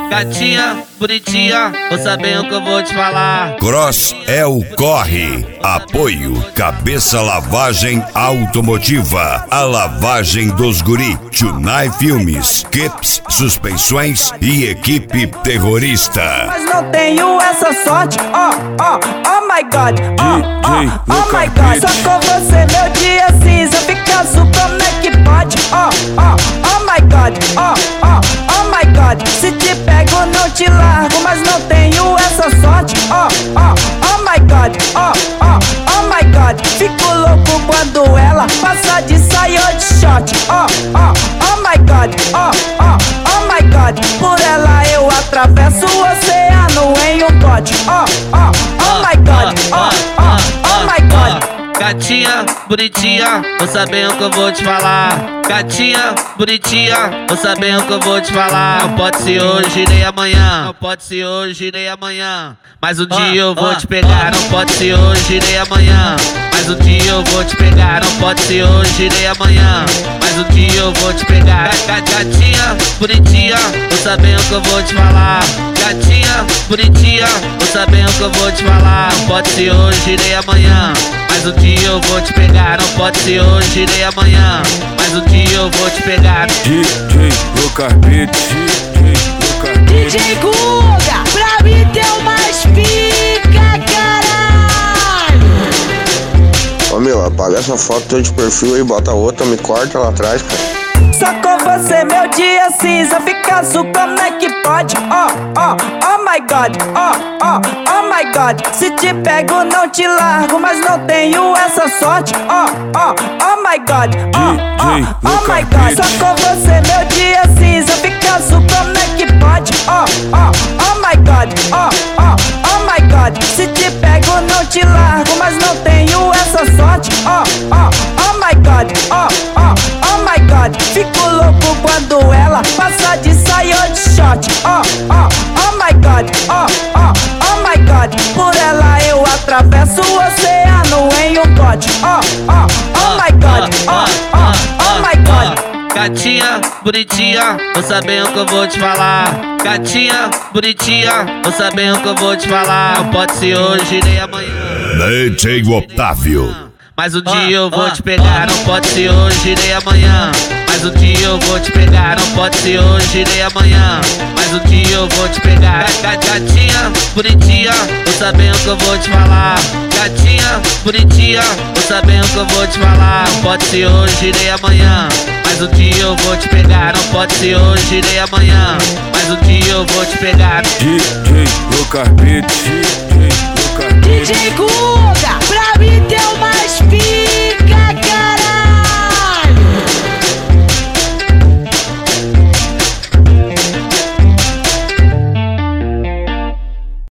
Gatinha, bonitinha, vou saber o que eu vou te falar. Cross é o corre. Apoio Cabeça Lavagem Automotiva. A lavagem dos guri. Tunai Filmes, Kips, Suspensões e equipe terrorista. Mas não tenho essa sorte, oh my god, oh my god. Só com você meu dia cinza fica azul, como é que pode, oh my god, oh my god. Se te pego não te largo, mas não tenho essa sorte, oh my god, oh my god. Fico louco quando ela passa de saia ou de short, oh my god, oh my god. Por ela eu atravesso o oceano em um bote, oh my god, oh my god. Gatinha, bonitinha, vou saber o que eu vou te falar. Gatinha, bonitinha, vou saber o que eu vou te falar. Não pode ser hoje nem amanhã, não pode ser hoje nem amanhã. Mas um dia eu vou te pegar, não pode ser hoje nem amanhã. Mas um dia eu vou te pegar, não pode ser hoje nem amanhã. Mas um dia eu vou te pegar. Gatinha, bonitinha, vou saber o que eu vou te falar. Gatinha, bonitinha, vou saber o que eu vou te falar. Não pode ser hoje nem amanhã. Mas um dia eu vou te pegar, não pode ser hoje nem amanhã. Mas um dia eu vou te pegar. DJ Lucas Beats, DJ Guga, pra mim deu mais pica, caralho. Ô meu, apaga essa foto de perfil aí, bota outra, me corta lá atrás, cara. Só com você meu dia cinza fica azul, como é que pode, oh my god, oh my god. Se te pego não te largo, mas não tenho essa sorte, oh my god, oh my god. Só com você meu dia cinza fica azul, como é que pode, oh my god, oh my god. Se te pego não te largo, mas não tenho essa sorte, oh my god, oh my god. Fico louco quando ela passa de saia ou de short, oh my god, oh my god. Por ela eu atravesso o oceano em um bote, oh my god, oh my god. Gatinha, bonitinha, vou saber o que eu vou te falar. Gatinha, bonitinha, vou saber o que eu vou te falar. Não pode ser hoje nem amanhã. DJ Otávio. Mas um dia eu vou te pegar, não pode ser hoje nem amanhã. Mas um dia eu vou te pegar, não pode ser hoje nem amanhã. Mas um dia eu vou te pegar. Gatinha, bonitinha, vou saber o que eu vou te falar. Gatinha, bonitinha, vou saber o que eu vou te falar. Não pode ser hoje nem amanhã. Mas um dia eu vou te pegar, não pode ser hoje nem amanhã. Mas um dia eu vou te pegar. DJ Lucas Beats.